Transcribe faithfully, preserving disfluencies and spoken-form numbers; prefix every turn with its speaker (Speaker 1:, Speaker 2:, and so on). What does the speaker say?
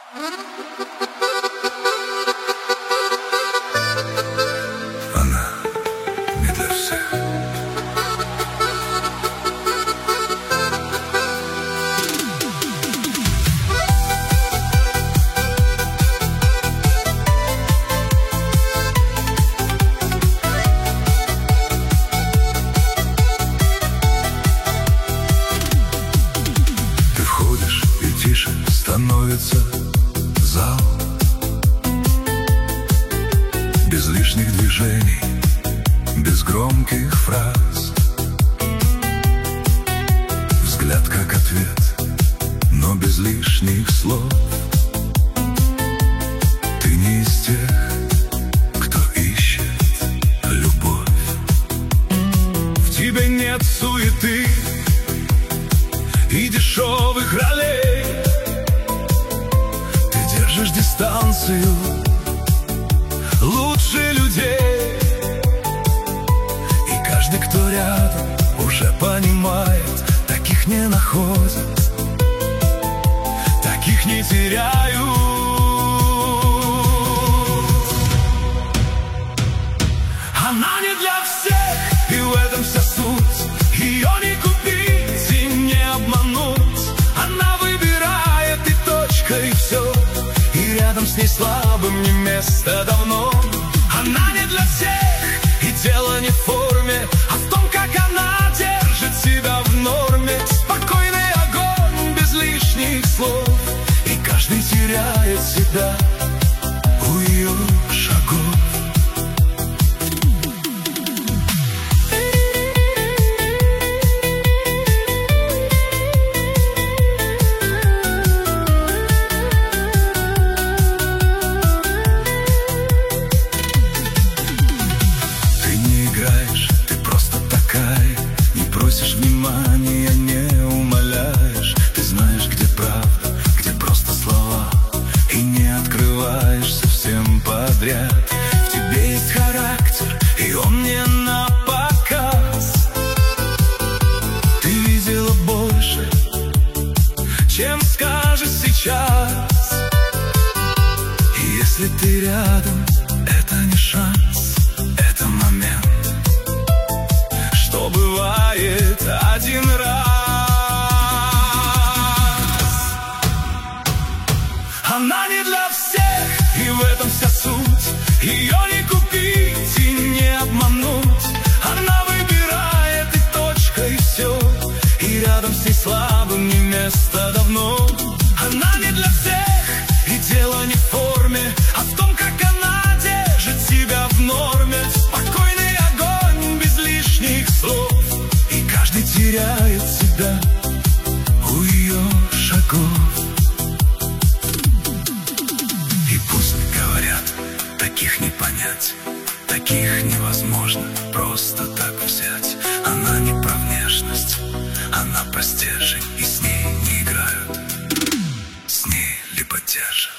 Speaker 1: Она не для всех. Ты входишь, и тише становится зал. Без лишних движений, без громких фраз. Взгляд как ответ, но без лишних слов. Ты не из тех, кто ищет любовь. В тебе нет суеты и дешевых ролей. Ты держишь дистанцию лучше людей. И каждый, кто рядом, уже понимает, таких не находят, таких не теряют. Она не для всех, и в этом вся суть. Ее не купить и не обмануть. Она выбирает, и точка, и все. И рядом с ней слабым не место давно. Она не для всех, и дело не в форме, а в том, как она держит себя в норме. Спокойный огонь, без лишних слов. И каждый теряет себя у ее шагов. Не просишь внимания, не умоляешь. Ты знаешь, где правда, где просто слова. И не открываешься всем подряд. В тебе есть характер, и он не на показ. Ты видела больше, чем скажешь сейчас. И если ты рядом, это не шанс, это момент. Что бывает один раз. Она не для всех, и в этом вся суть. Ее не купить и не обмануть. Она выбирает, и точка, и все. И рядом с ней слабым не место давно. Она не для всех, и дело не в форме, а в том, как она держит себя в норме. Спокойный огонь, без лишних слов. И каждый теряет себя у ее шагов. И пусть говорят, таких не понять, таких невозможно просто так взять. Она не про внешность, она про стержень. И с ней не играют, с ней либо держат.